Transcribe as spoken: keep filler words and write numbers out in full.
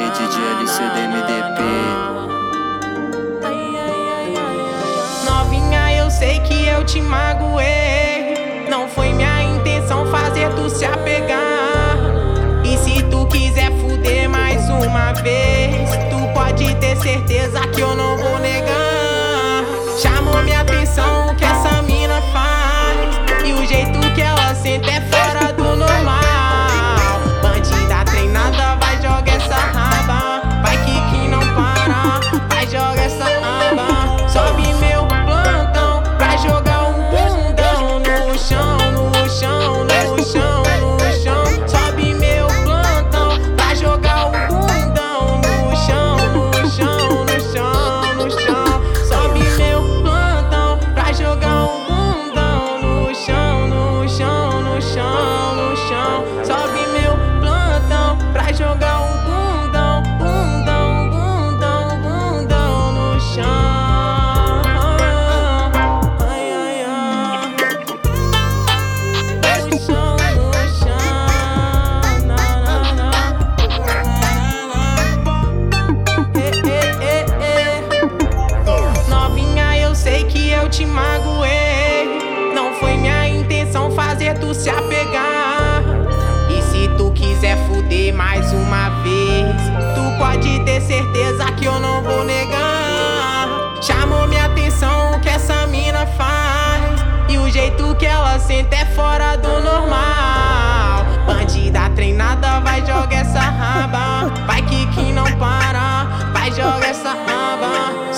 D J L C D M D P. Novinha, eu sei que eu te magoei. Não foi minha intenção fazer tu se apegar. E se tu quiser fuder mais uma vez, tu pode ter certeza que eu não vou negar. Chamou minha atenção o que essa mina faz, e o jeito que ela sente é fora do normal. Bandida treinada, vai jogar essa raba, vai que que não para, vai jogar essa aba. Sobe meu plantão pra jogar um bundão no chão, no chão, no chão, no chão. Sobe meu plantão pra jogar um bundão no chão, no chão, no chão, no chão. Sobe meu plantão pra jogar um bundão no chão, no chão, no chão, no chão. Sobe meu plantão pra jogar um bundão, bundão, bundão, bundão no chão. Ai, ai, ai. No chão, no chão. Na, na, na. Eh, eh, eh, eh. Novinha, eu sei que eu te magoei. Não foi minha intenção fazer tu se apegar. E se tu quiser fuder mais uma vez, tu pode ter certeza que eu não vou negar. Chamou minha atenção o que essa mina faz, e o jeito que ela sente é fora do normal. Bandida treinada, vai jogar essa raba, vai que que não para, vai jogar essa raba.